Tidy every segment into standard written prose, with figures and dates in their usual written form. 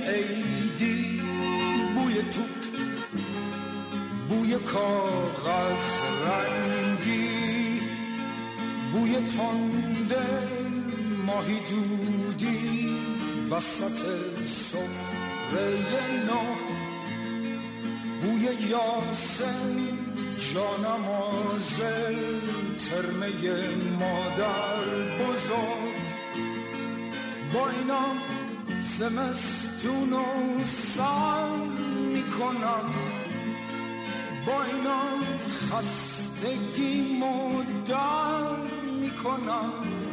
عیدی، بوی توپ، بوی کاغذ رنگی، بوی تنده ماهی دودی وسط سفره نو، بوی یاسم جانماز ترمه مادر بزرگ. با اینا زمستون رو سر میکنم، با اینا خستگی مدر میکنم.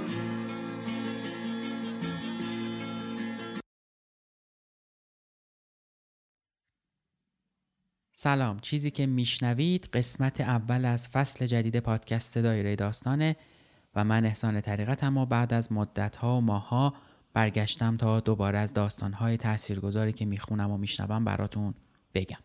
سلام، چیزی که میشنوید قسمت اول از فصل جدید پادکست دایره داستانه و من احسان طریقتم و بعد از مدت‌ها و ماه‌ها برگشتم تا دوباره از داستان‌های تاثیرگذاری که میخونم و میشنوم براتون بگم.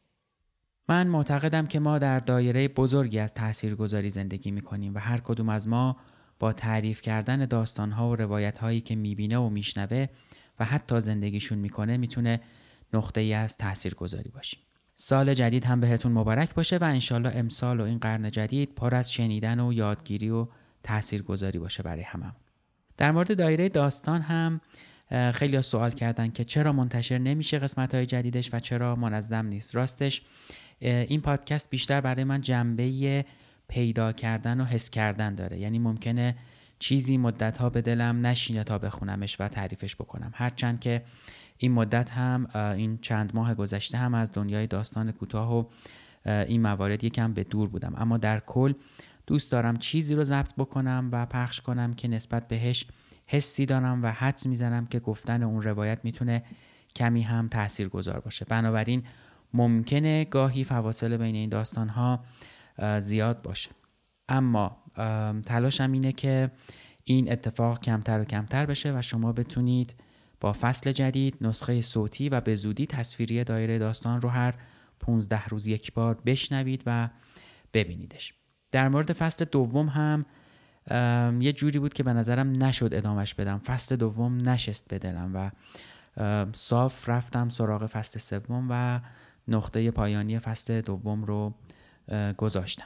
من معتقدم که ما در دایره بزرگی از تاثیرگذاری زندگی میکنیم و هر کدوم از ما با تعریف کردن داستان‌ها و روایت‌هایی که میبینه و میشنوه و حتی زندگیشون میکنه میتونه نقطه‌ای از تاثیرگذاری باشیم. سال جدید هم بهتون مبارک باشه و انشالله امسال و این قرن جدید پر از شنیدن و یادگیری و تاثیرگذاری باشه برای هممون. در مورد دایره داستان هم خیلی سوال کردن که چرا منتشر نمیشه قسمت‌های جدیدش و چرا منظم نیست. راستش این پادکست بیشتر برای من جنبه پیدا کردن و حس کردن داره، یعنی ممکنه چیزی مدت‌ها به دلم نشینه تا بخونمش و تعریفش بکنم، هرچند که این مدت هم این چند ماه گذشته هم از دنیای داستان کوتاه و این موارد یکم به دور بودم، اما در کل دوست دارم چیزی رو ضبط بکنم و پخش کنم که نسبت بهش حسی دارم و حدس میزنم که گفتن اون روایت میتونه کمی هم تاثیرگذار باشه. بنابراین ممکنه گاهی فواصل بین این داستان‌ها زیاد باشه، اما تلاشم اینه که این اتفاق کمتر و کمتر بشه و شما بتونید با فصل جدید نسخه صوتی و به زودی تصویری دایره داستان رو هر 15 روز یک بار بشنوید و ببینیدش. در مورد فصل دوم هم یه جوری بود که به نظرم نشد ادامش بدم. فصل دوم نشست به دلم و صاف رفتم سراغ فصل سوم و نقطه پایانی فصل دوم رو گذاشتم.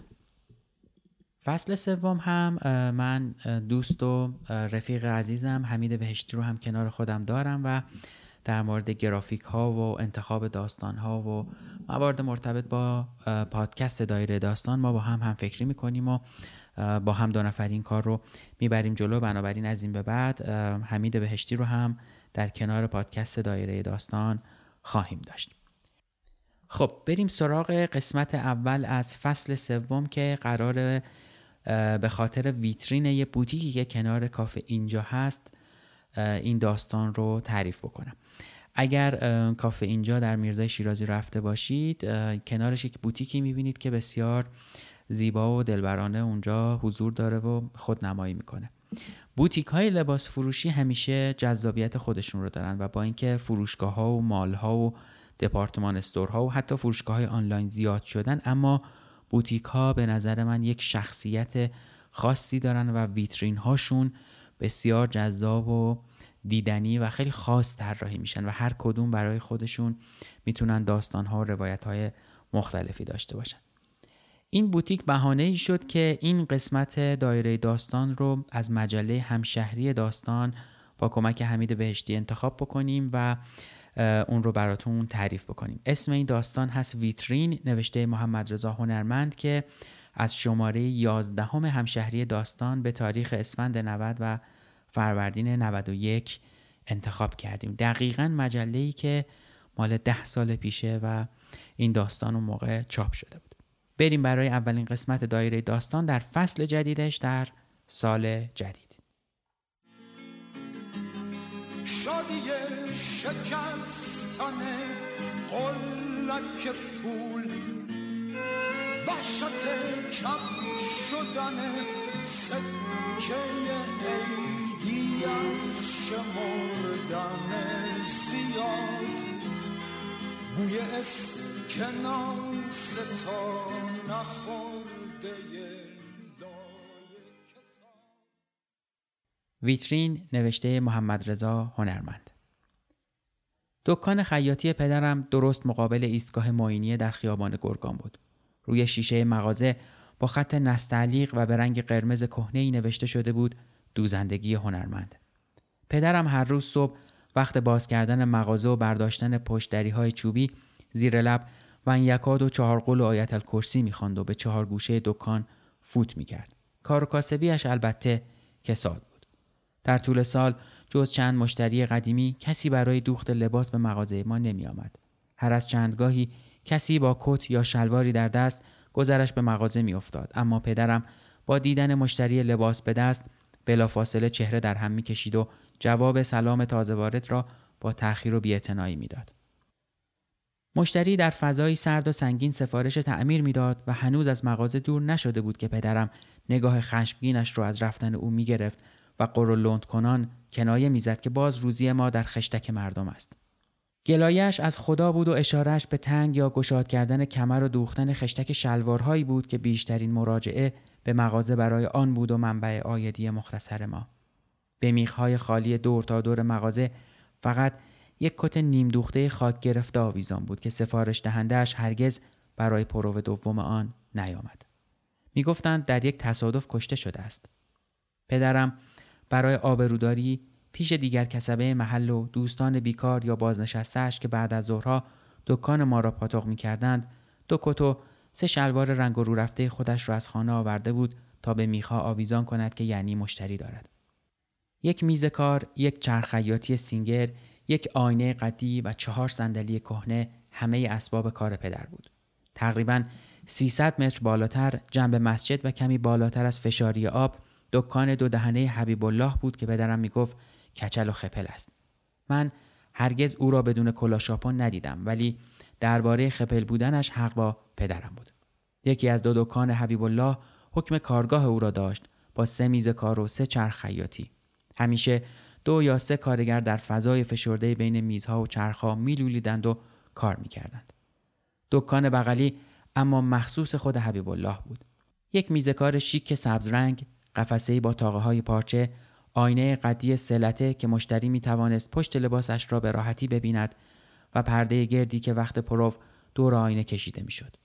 فصل سوم هم من دوست و رفیق عزیزم حمید بهشتی رو هم کنار خودم دارم و در مورد گرافیک ها و انتخاب داستان ها و موارد مرتبط با پادکست دایره داستان ما با هم فکری میکنیم و با هم دو نفر این کار رو میبریم جلو. بنابراین از این به بعد حمید بهشتی رو هم در کنار پادکست دایره داستان خواهیم داشت. خب بریم سراغ قسمت اول از فصل سوم که قراره به خاطر ویترین یه بوتیکی که کنار کافه اینجا هست این داستان رو تعریف بکنم. اگر کافه اینجا در میرزای شیرازی رفته باشید کنارش یک بوتیکی میبینید که بسیار زیبا و دلبرانه اونجا حضور داره و خودنمایی میکنه. بوتیک های لباس فروشی همیشه جذابیت خودشون رو دارن و با اینکه فروشگاه ها و مال ها و دپارتمان استورها و حتی فروشگاه های آنلاین زیاد شدن، اما بوتیک ها به نظر من یک شخصیت خاصی دارن و ویترین هاشون بسیار جذاب و دیدنی و خیلی خاص طراحی میشن و هر کدوم برای خودشون میتونن داستان ها و روایت های مختلفی داشته باشن. این بوتیک بهانه‌ای شد که این قسمت دایره داستان رو از مجله همشهری داستان با کمک حمید بهشتی انتخاب بکنیم و اون رو براتون تعریف بکنیم. اسم این داستان هست ویترین، نوشته محمد رضا هنرمند که از شماره 11 همشهری داستان به تاریخ اسفند 90 و فروردین 91 انتخاب کردیم. دقیقاً مجله‌ای که مال 10 سال پیشه و این داستان اون موقع چاپ شده بود. بریم برای اولین قسمت دایره داستان در فصل جدیدش در سال جدید. شادی شکستن قلک پول، وحشت کم شدن سکه عیدی از شمردن زیاد، بوی اسکناس تا نخورده ویترین، نوشته محمد رضا هنرمند. دکان خیاطی پدرم درست مقابل ایستگاه معینیه در خیابان گرگان بود. روی شیشه مغازه با خط نستعلیق و به رنگ قرمز کهنه‌ای نوشته شده بود دوزندگی هنرمند. پدرم هر روز صبح وقت باز کردن مغازه و برداشتن پشت‌دری‌های چوبی زیر لب و یکاد و 4 قل و آیت الکرسی می‌خواند و به 4 گوشه دکان فوت می‌کرد. کار و کاسبیش البته کساد بود. در طول سال جز چند مشتری قدیمی کسی برای دوخت لباس به مغازه ما نمی‌آمد. هر از چندگاهی کسی با کت یا شلواری در دست گذرش به مغازه می‌افتاد، اما پدرم با دیدن مشتری لباس به دست بلافاصله چهره در هم می‌کشید و جواب سلام تازه وارد را با تأخیر و بی‌اعتنایی می‌داد. مشتری در فضایی سرد و سنگین سفارش تعمیر می‌داد و هنوز از مغازه دور نشده بود که پدرم نگاه خشمگینش را از رفتن او می‌گرفت و قر و لند کنان کنایه می‌زد که باز روزی ما در خشتک مردم است. گلایش از خدا بود و اشارهش به تنگ یا گشاد کردن کمر و دوختن خشتک شلوارهایی بود که بیشترین مراجعه به مغازه برای آن بود و منبع عایدی مختصر ما. به میخ‌های خالی دور تا دور مغازه فقط یک کت نیم دوخته خاک گرفته آویزان بود که سفارش دهنده‌اش هرگز برای پرو دوم آن نیامد. میگفتند در یک تصادف کشته شده است. پدرم برای آبروداری پیش دیگر کسبه محل و دوستان بیکار یا بازنشسته‌اش که بعد از ظهرها دکان ما را پاتوق می‌کردند 2 کت و 3 شلوار رنگ و رو رفته خودش را از خانه آورده بود تا به میخ‌ها آویزان کند که یعنی مشتری دارد. یک میز کار، یک چرخ خیاطی سینگر، یک آینه قدی و 4 صندلی کهنه همه اسباب کار پدر بود. تقریباً 300 متر بالاتر جنب مسجد و کمی بالاتر از فشاری آب دکان 2 دهنه حبیب الله بود که پدرم میگفت کچل و خپل است. من هرگز او را بدون کلاشاپون ندیدم، ولی درباره خپل بودنش حق با پدرم بود. یکی از 2 دکان حبیب الله حکم کارگاه او را داشت با 3 میز کار و 3 چرخ خیاطی. همیشه 2 یا 3 کارگر در فضای فشرده بین میزها و چرخها میلولیدند و کار میکردند. دکان بغلی اما مخصوص خود حبیب الله بود. یک میز کار شیک سبز رنگ، قفسه‌ای با تاقه‌های پارچه، آینه قدی سلته که مشتری میتوانست پشت لباسش را به راحتی ببیند و پرده گردی که وقت پرو دور آینه کشیده میشد.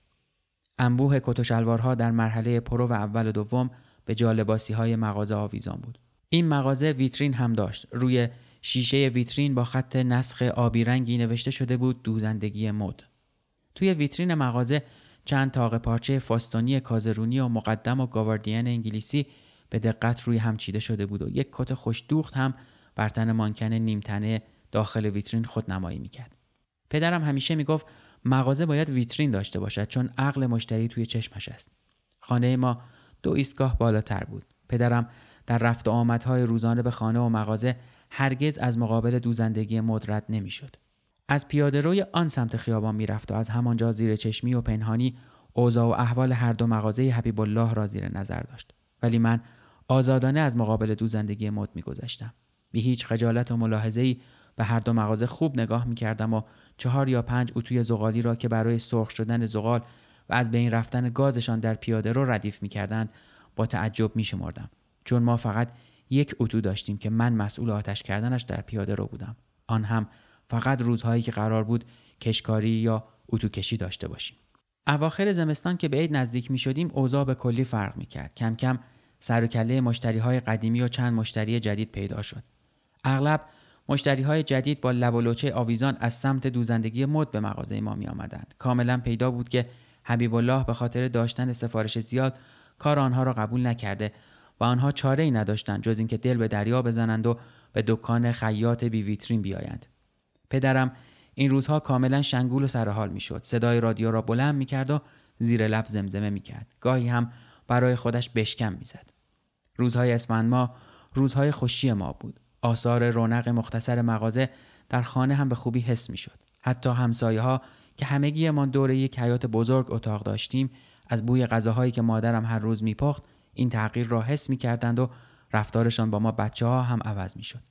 انبوه کت و شلوارها در مرحله پرو اول و دوم به جالباسی‌های مغازه آویزان بود. این مغازه ویترین هم داشت. روی شیشه ویترین با خط نسخ آبی رنگی نوشته شده بود دوزندگی مد. توی ویترین مغازه چند تاق پارچه فاستونی کازرونی و مقدم و گاواردین انگلیسی به دقت روی هم چیده شده بود و یک کت خوش دوخت هم بر تن مانکن نیمتنه داخل ویترین خودنمایی میکرد. پدرم همیشه میگفت مغازه باید ویترین داشته باشد چون عقل مشتری توی چشمش است. خانه ما 2 ایستگاه بالاتر بود. پدرم در رفت و آمدهای روزانه به خانه و مغازه هرگز از مقابل دوزندگی مد رد نمیشد. از پیاده روی آن سمت خیابان میرفت و از همانجا زیر چشمی و پنهانی اوضاع و احوال هر 2 مغازه حبیب الله را زیر نظر داشت. ولی من آزادانه از مقابل دوزندگی مد میگذشتم. بی هیچ خجالت و ملاحظه‌ای به هر 2 مغازه خوب نگاه میکردم و 4 یا 5 اتوی زغالی را که برای سرخ شدن زغال و از بین رفتن گازشان در پیاده رو ردیف میکردند با تعجب میشمردم، چون ما فقط یک اتو داشتیم که من مسئول آتش کردنش در پیاده رو بودم. آن هم فقط روزهایی که قرار بود کشکاری یا اتو کشی داشته باشیم. اواخر زمستان که به عید نزدیک میشدیم اوضاع به کلی فرق میکرد. کم کم سر و کله مشتری‌های قدیمی و چند مشتری جدید پیدا شد. اغلب مشتری‌های جدید با لب و لوچه آویزان از سمت دوزندگی مد به مغازه ما می‌آمدند. کاملا پیدا بود که حبیب الله به خاطر داشتن سفارش زیاد کار آنها را قبول نکرده و آنها چاره‌ای نداشتند جز اینکه دل به دریا بزنند و به دکان خیاط بی ویترین بیایند. پدرم این روزها کاملا شنگول و سرحال می‌شد. صدای رادیو را بلند می‌کرد و زیر لب زمزمه می‌کرد. گاهی هم برای خودش بشکم می‌زد. روزهای اسفند ماه روزهای خوشی ما بود. آثار رونق مختصر مغازه در خانه هم به خوبی حس می‌شد. حتی همسایه‌ها که همگی‌مان دور یک حیاط بزرگ اتاق داشتیم، از بوی غذاهایی که مادرم هر روز می‌پخت این تغییر را حس می‌کردند و رفتارشان با ما بچه‌ها هم عوض می‌شد.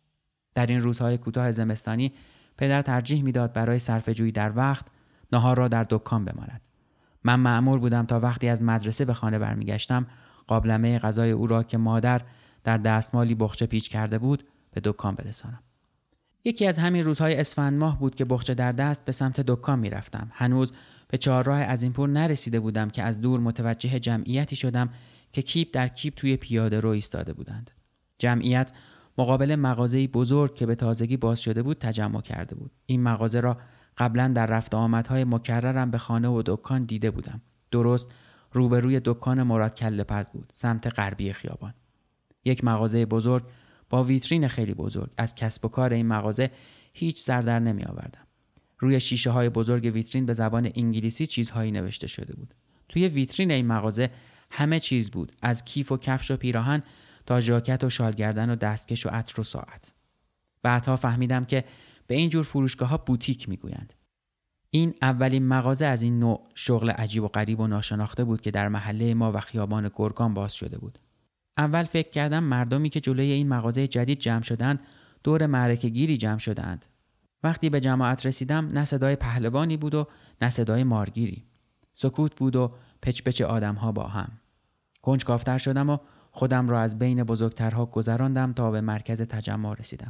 در این روزهای کوتاه زمستانی پدر ترجیح می‌داد برای صرفه‌جویی در وقت نهار را در دکان بماند. من مأمور بودم تا وقتی از مدرسه به خانه برمیگشتم قابلمه غذای او را که مادر در دستمالی بخچه پیچ کرده بود به دکان برسانم. یکی از همین روزهای اسفند ماه بود که بخچه در دست به سمت دکان می رفتم. هنوز به چهارراه عظیمپور نرسیده بودم که از دور متوجه جمعیتی شدم که کیپ در کیپ توی پیاده رو ایستاده بودند. جمعیت مقابل مغازه‌ای بزرگ که به تازگی باز شده بود تجمع کرده بود. این مغازه را قبلا در رفت آمدهای مکررم به خانه و دکان دیده بودم. درست روبروی دکان مراد کله‌پز بود، سمت غربی خیابان. یک مغازه بزرگ با ویترین خیلی بزرگ. از کسب و کار این مغازه هیچ سر در نمی آوردم. روی شیشه های بزرگ ویترین به زبان انگلیسی چیزهایی نوشته شده بود. توی ویترین این مغازه همه چیز بود، از کیف و کفش و پیراهن تا ژاکت و شالگردن و دستکش و عطر و ساعت. بعدها فهمیدم که به این جور فروشگاه‌ها بوتیک میگویند. این اولین مغازه از این نوع شغل عجیب و غریب و ناشناخته بود که در محله ما و خیابان گرگان باز شده بود. اول فکر کردم مردمی که جلوی این مغازه جدید جمع شدند دور معرکه گیری جمع شدند. وقتی به جماعت رسیدم نه صدای پهلوانی بود و نه صدای مارگیری. سکوت بود و پچ آدم‌ها با هم. کنجکاوتر شدم و خودم را از بین بزرگترها گذراندم تا به مرکز تجمع رسیدم.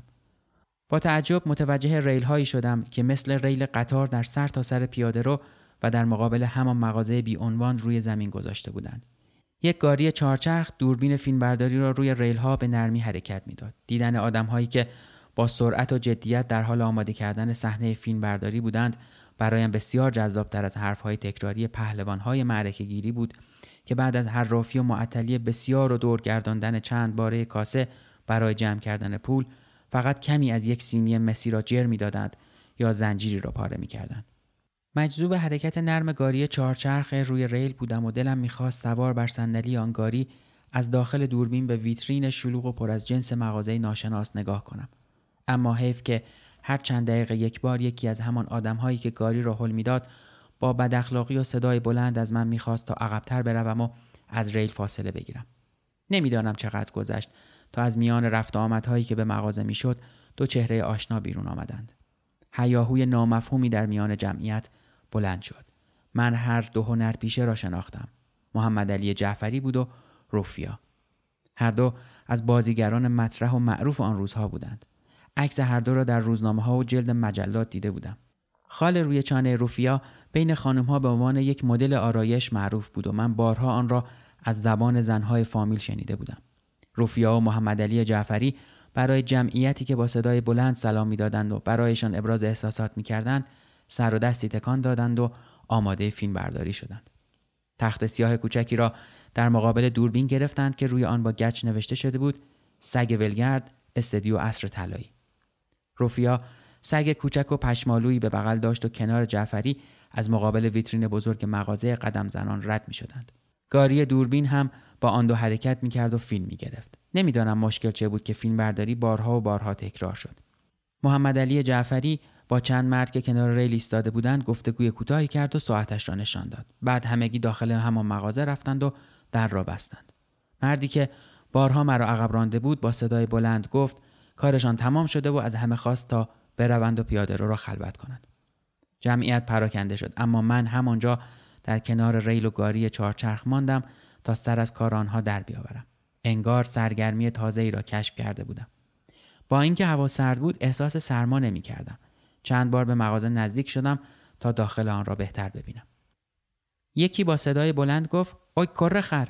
با تعجب متوجه ریل هایی شدم که مثل ریل قطار در سر تا سر پیاده رو و در مقابل همان مغازه بی عنوان روی زمین گذاشته بودند. یک گاری چهارچرخ دوربین فیلمبرداری را روی ریل ها به نرمی حرکت میداد. دیدن آدم هایی که با سرعت و جدیت در حال آماده کردن صحنه فیلمبرداری بودند برایم بسیار جذاب‌تر از حرف‌های تکراری پهلوان‌های معرکه‌گیری بود که بعد از حرافی و معطلی بسیار و دور گرداندن چند باره کاسه برای جمع کردن پول فقط کمی از یک سینی مسی را جر می‌دادند یا زنجیری را پاره می‌کردند. مجذوب حرکت نرم گاری چهارچرخ روی ریل بودم و دلم می‌خواست سوار بر صندلی آن گاری از داخل دوربین به ویترین شلوغ و پر از جنس مغازه ناشناس نگاه کنم. اما حیف که هر چند دقیقه یک بار یکی از همان آدم‌هایی که گاری را هل می‌داد با بداخلاقی و صدای بلند از من می‌خواست تا عقب‌تر بروم و از ریل فاصله بگیرم. نمی‌دانم چقدر گذشت تا از میان رفت و آمدهایی که به مغازه می‌شد دو چهره آشنا بیرون آمدند. هیاهوی نامفهومی در میان جمعیت بلند شد. من هر دو هنرپیشه را شناختم. محمد علی جعفری بود و رفیا. هر دو از بازیگران مطرح و معروف آن روزها بودند. عکس هر دو را در روزنامه‌ها و جلد مجلات دیده بودم. خال روی چانه رفیا بین خانم‌ها به عنوان یک مدل آرایش معروف بود و من بارها آن را از زبان زن‌های فامیل شنیده بودم. رفیا و محمد علی جعفری برای جمعیتی که با صدای بلند سلام می‌دادند و برایشان ابراز احساسات می‌کردند سر و دستی تکان دادند و آماده فیلم برداری شدند. تخت سیاه کوچکی را در مقابل دوربین گرفتند که روی آن با گچ نوشته شده بود سگ ولگرد استدیو عصر طلایی. رفیا سگ کوچک و پشمالویی به بغل داشت و کنار جعفری از مقابل ویترین بزرگ مغازه قدم زنان رد می شدند. گاری دوربین هم با آن دو حرکت می کرد و فیلم می گرفت. نمیدانم مشکل چه بود که فیلم برداری بارها و بارها تکرار شد. محمد علی جعفری با چند مرد که کنار ریل ایستاده بودند گفتگوی کوتاهی کرد و ساعتش را نشان داد. بعد همگی داخل همان مغازه رفتند و در را بستند. مردی که بارها مرا عقب رانده بود با صدای بلند گفت کارشان تمام شده و از همه خواست تا بروند و پیاده رو را خلوت کنند. جمعیت پراکنده شد اما من همانجا در کنار ریل و گاری چهارچرخ ماندم تا سر از کار آنها در بیاورم. انگار سرگرمی تازه‌ای را کشف کرده بودم. با اینکه هوا سرد بود احساس سرما نمی‌کردم. چند بار به مغازه نزدیک شدم تا داخل آن را بهتر ببینم. یکی با صدای بلند گفت اوی کره خر.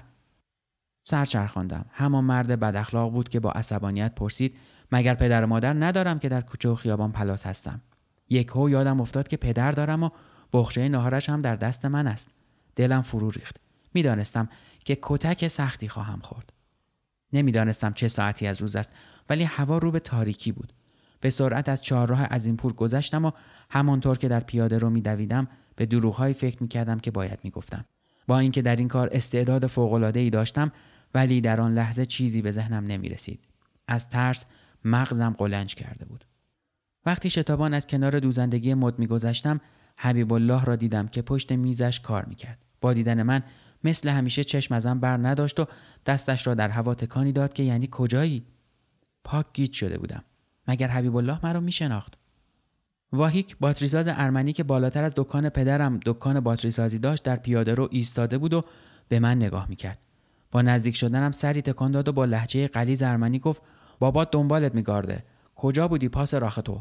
سر چرخاندم. همان مرد بد اخلاق بود که با عصبانیت پرسید مگر پدر و مادر ندارم که در کوچه و خیابان پلاس هستم. یکهو یادم افتاد که پدر دارم و بخچه ناهارش هم در دست من است. دلم فرو ریخت. میدانستم که کتک سختی خواهم خورد. نمیدانستم چه ساعتی از روز است ولی هوا رو به تاریکی بود. به سرعت از چهارراه عظیمپور گذشتم و همانطور که در پیاده رو میدویدم به دروغ‌هایی فکر میکردم که باید میگفتم. با اینکه در این کار استعداد فوق‌العاده‌ای داشتم ولی در آن لحظه چیزی به ذهنم نمیرسید. از ترس مغزم قلنج کرده بود. وقتی شتابان از کنار دوزندگی مد میگذشتم حبیب الله را دیدم که پشت میزش کار میکرد. با دیدن من مثل همیشه چشم ازم بر نداشت و دستش را در هوا تکانی داد که یعنی کجایی؟ پاک گیج شده بودم. مگر حبیب الله مرا میشناخت؟ واهیک باتریساز ارمنی که بالاتر از دکان پدرم دکان باتری سازی داشت در پیاده رو ایستاده بود و به من نگاه میکرد. با نزدیک شدنم سری تکان داد و با لهجه غلیظ ارمنی گفت بابات دنبالت میگارده. کجا بودی پاس راخ تو؟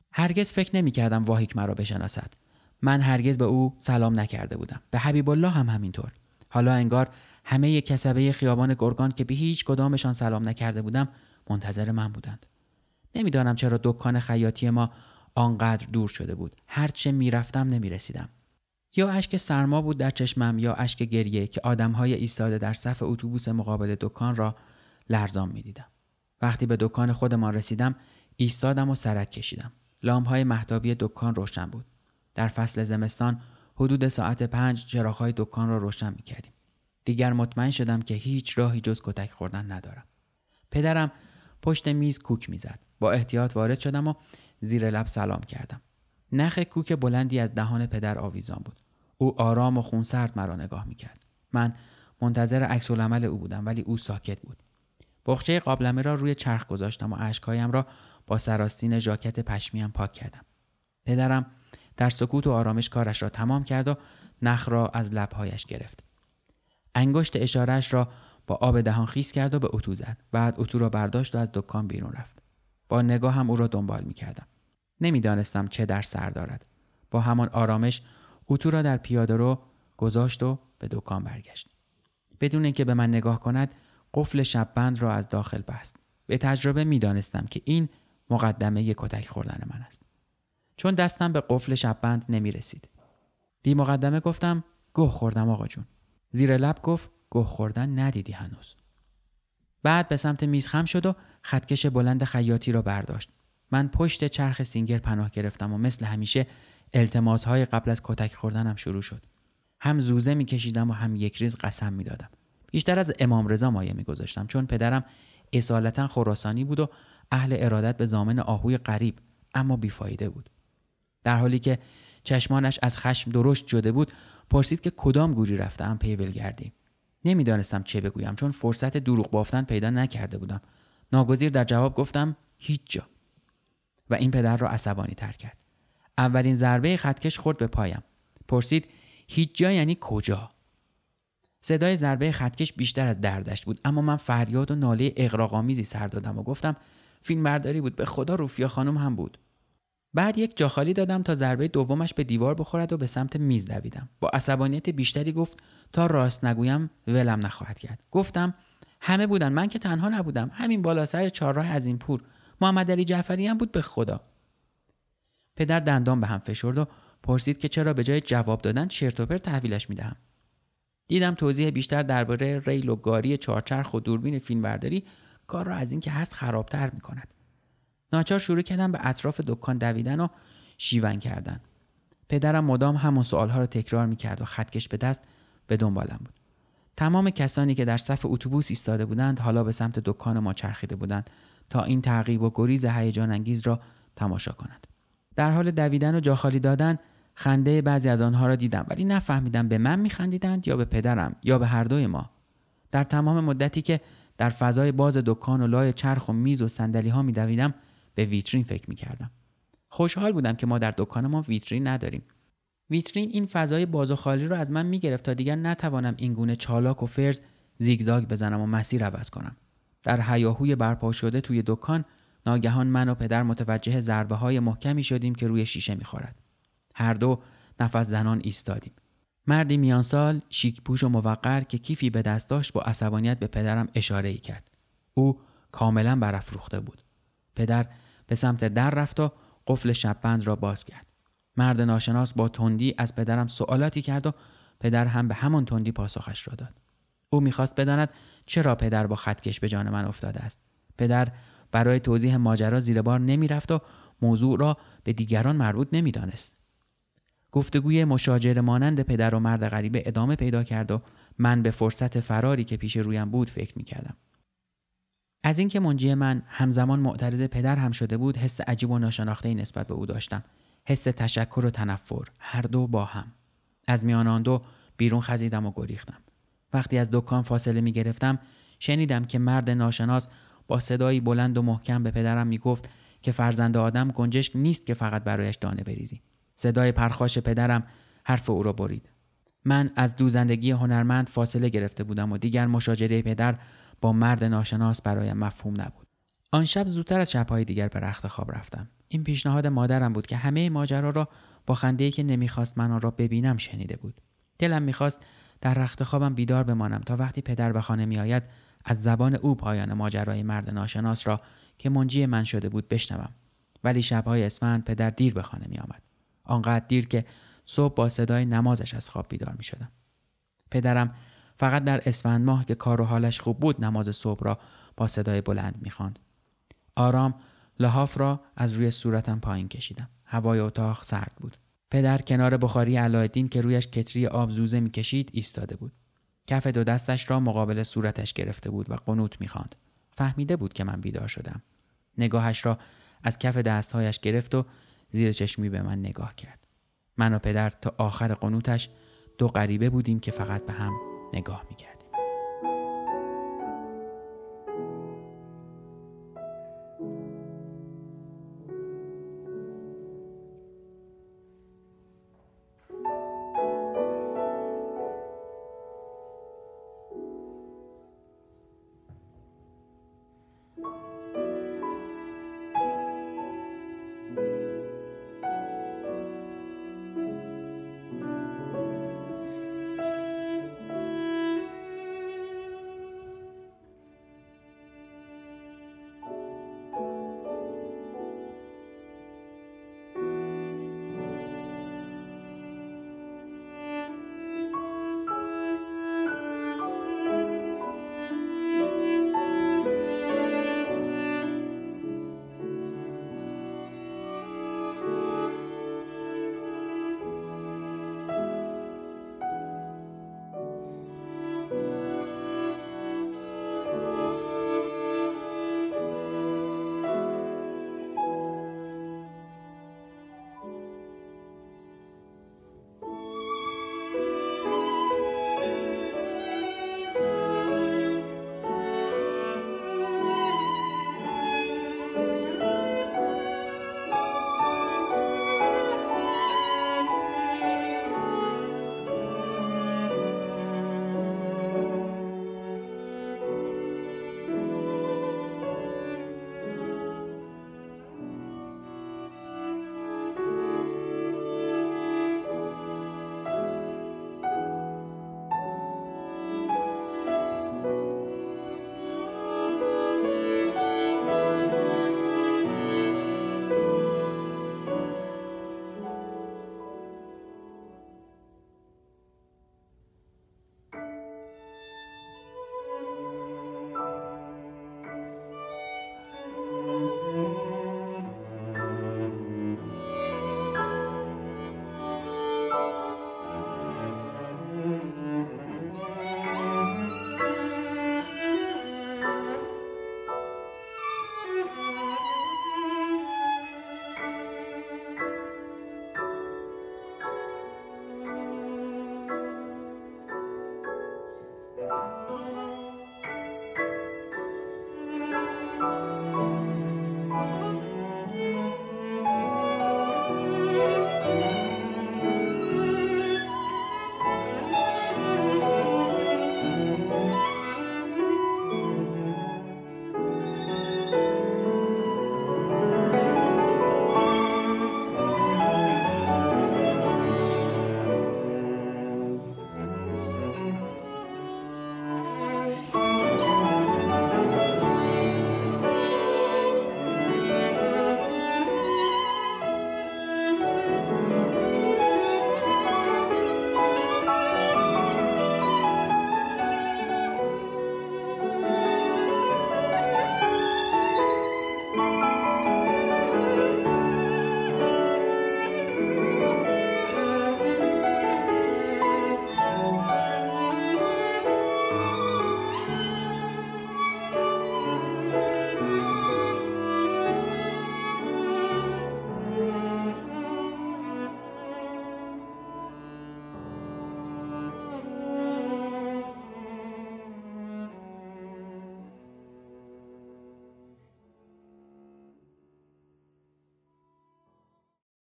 هرگز فکر نمی‌کردم واهیک مرا بشناسد. من هرگز به او سلام نکرده بودم. به حبیب الله هم همینطور. حالا انگار همه کسبه خیابان گرگان که به هیچ کدامشان سلام نکرده بودم منتظر من بودند. نمیدانم چرا دکان خیاطی ما آنقدر دور شده بود. هرچه میرفتم نمیرسیدم. یا اشک سرما بود در چشمم یا اشک گریه که آدم‌های ایستاده در صف اتوبوس مقابل دکان را لرزان می‌دیدم. وقتی به دکان خودمان رسیدم ایستادم و سرک کشیدم. لامپ‌های مهتابی دکان روشن بود. در فصل زمستان حدود ساعت 5 چراغ‌های دکان را روشن می‌کردیم. دیگر مطمئن شدم که هیچ راهی جز کتک خوردن ندارم. پدرم پشت میز کوک می‌زد. با احتیاط وارد شدم و زیر لب سلام کردم. نخ کوک بلندی از دهان پدر آویزان بود. او آرام و خونسرد مرا نگاه می‌کرد. من منتظر عکس‌العمل او بودم ولی او ساکت بود. بخچه قابلمه را روی چرخ گذاشتم و اشک‌هایم را با سراستین ژاکت پشمیم پاک کردم. پدرم در سکوت و آرامش کارش را تمام کرد و نخ را از لب‌هایش گرفت. انگشت اشاره‌اش را با آب دهان خیس کرد و به اتو زد. بعد اتو را برداشت و از دکان بیرون رفت. با نگاه هم او را دنبال می‌کردم. نمی‌دانستم چه در سر دارد. با همان آرامش اتو را در پیاده‌رو گذاشت و به دکان برگشت. بدون اینکه به من نگاه کند قفل شب‌بند را از داخل بست. به تجربه می‌دانستم که این مقدمه کتک خوردن من است. چون دستم به قفل شب‌بند نمی‌رسید. بی مقدمه گفتم گه خوردم آقا جون. زیر لب گفت گه خوردن ندیدی هنوز. بعد به سمت میز خم شد و خطکش بلند خیاطی را برداشت. من پشت چرخ سینگر پناه گرفتم و مثل همیشه التماس‌های قبل از کتک خوردنم شروع شد. هم زوزه می‌کشیدم و هم یک ریز قسم می‌دادم. بیشتر از امام رضا مایه می‌گذاشتم چون پدرم اصالتاً خراسانی بود و اهل ارادت به ضامن آهوی غریب، اما بیفایده بود. در حالی که چشمانش از خشم درشت شده بود پرسید که کدام گوری رفتم پی ولگردی. نمیدانستم چه بگویم چون فرصت دروغ بافتن پیدا نکرده بودم. ناگزیر در جواب گفتم هیچ جا. و این پدر را عصبانی تر کرد. اولین ضربه خطکش خورد به پایم. پرسید هیچ جا یعنی کجا؟ صدای ضربه خطکش بیشتر از دردش بود، اما من فریاد و ناله اغراق‌آمیزی سر دادم و گفتم فیلم برداری بود، به خدا روفیا خانم هم بود. بعد یک جا خالی دادم تا ضربه دومش به دیوار بخورد و به سمت میز دویدم. با عصبانیت بیشتری گفت تا راست نگویم ولم نخواهد کرد. گفتم همه بودن، من که تنها نبودم. همین بالا سر چهارراه از این پور محمد علی جعفری هم بود، به خدا. پدر دندان به هم فشرد و پرسید که چرا به جای جواب دادن چرت و پرت تحویلش میدهم. دیدم توضیح بیشتر درباره ریل و گاری چهارچرخ و دوربین فیلمبرداری کار را از این که هست خرابتر می‌کند. ناچار شروع کردم به اطراف دکان دویدن و شیون کردن. پدرم مدام همون سوالها را تکرار می‌کرد و خطکش به دست به دنبالم بود. تمام کسانی که در صف اتوبوس ایستاده بودند حالا به سمت دکان ما چرخیده بودند تا این تعقیب و گریز هیجان انگیز را تماشا کنند. در حال دویدن و جا خالی دادن خنده بعضی از آنها را دیدم ولی نفهمیدم به من می‌خندیدند یا به پدرم یا به هر دوی ما. در تمام مدتی که در فضای باز دکان و لای چرخ و میز و صندلی‌ها می‌دویدم به ویترین فکر می‌کردم. خوشحال بودم که ما در دکان ما ویترین نداریم. ویترین این فضای باز و خالی رو از من می‌گرفت تا دیگر نتوانم این گونه چالاک و فرز زیگزاگ بزنم و مسیر عوض کنم. در هیاهوی برپا شده توی دکان ناگهان من و پدر متوجه ضربه‌های محکمی شدیم که روی شیشه می‌خورد. هر دو نفس زنان ایستادیم. مردی میانسال شیک پوش و موقر که کیفی به دست داشت با عصبانیت به پدرم اشاره‌ای کرد. او کاملا برافروخته بود. پدر به سمت در رفت و قفل شب‌بند را باز کرد. مرد ناشناس با تندی از پدرم سوالاتی کرد و پدر هم به همان تندی پاسخش را داد. او می‌خواست بداند چرا پدر با خطکش به جان من افتاده است. پدر برای توضیح ماجرا زیر بار نمی‌رفت و موضوع را به دیگران مربوط نمی‌دانست. گفتگوی مشاجره مانند پدر و مرد غریبه ادامه پیدا کرد و من به فرصت فراری که پیش رویم بود فکر می‌کردم. از اینکه منجی من همزمان معترض پدر هم شده بود حس عجیب و ناشناخته‌ای نسبت به او داشتم. حس تشکر و تنفر، هر دو با هم. از میان آن دو بیرون خزیدم و گریختم. وقتی از دکان فاصله می‌گرفتم شنیدم که مرد ناشناس با صدایی بلند و محکم به پدرم میگفت که فرزند آدم گنجشک نیست که فقط برایش دانه بریزی. صدای پرخاش پدرم حرف او را برید. من از دوزندگی هنرمند فاصله گرفته بودم و دیگر مشاجره پدر با مرد ناشناس برایم مفهوم نبود. آن شب زودتر از شب‌های دیگر به رخت خواب رفتم. این پیشنهاد مادرم بود که همه ماجرا را با خنده‌ای که نمیخواست من آن را ببینم شنیده بود. دلم میخواست در رخت خوابم بیدار بمانم تا وقتی پدر به خانه میآید از زبان او پایان ماجرای مرد ناشناس را که منجی من شده بود بشنوم. ولی شب‌های اسفند پدر دیر به خانه میآمد. آنقدر دیر که صبح با صدای نمازش از خواب بیدار میشدم. پدرم فقط در اسفند ماه که کار و حالش خوب بود نماز صبح را با صدای بلند می‌خواند. آرام لحاف را از روی صورتم پایین کشیدم. هوای اتاق سرد بود. پدر کنار بخاری علایالدین که رویش کتری آب زوزه می‌کشید ایستاده بود. کف دو دستش را مقابل صورتش گرفته بود و قنوت می‌خواند. فهمیده بود که من بیدار شدم. نگاهش را از کف دستهایش گرفت و زیر چشمی به من نگاه کرد. من و پدر تا آخر قنوتش دو غریبه بودیم که فقط به هم نگاه می‌کردیم.